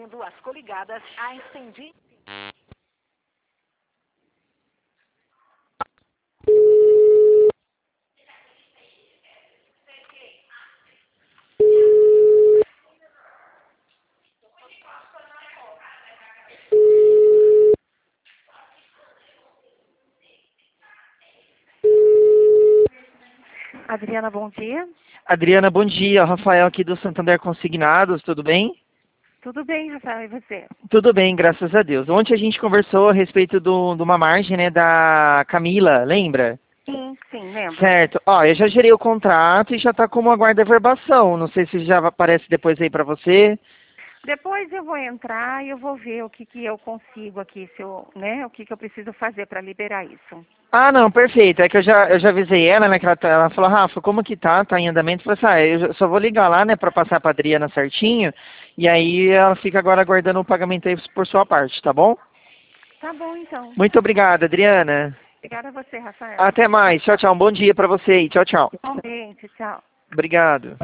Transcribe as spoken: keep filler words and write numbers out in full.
Bem-vindo às coligadas a Estendi. Adriana, bom dia. Adriana, bom dia. Rafael aqui do Santander Consignados, tudo bem? Tudo bem, Rafael, e você? Tudo bem, graças a Deus. Ontem a gente conversou a respeito do- de uma margem, né, da Camila, lembra? Sim, sim, lembro. Certo. Ó, eu já gerei o contrato e já está como aguarda verbação. Não sei se já aparece depois aí para você. Depois eu vou entrar e eu vou ver o que, que eu consigo aqui, se eu, né, o que, que eu preciso fazer para liberar isso. Ah, não, perfeito. É que eu já, eu já avisei ela, né, que ela, tá- ela falou, Rafa, como que tá? Tá em andamento? Eu falei assim, ah, eu só vou ligar lá, né, para passar para Adriana certinho. E aí ela fica agora aguardando o pagamento aí por sua parte, tá bom? Tá bom, então. Muito obrigado, Adriana. Obrigada a você, Rafael. Até mais. Tchau, tchau. Um bom dia para você e tchau, tchau. Igualmente, tchau. Obrigado.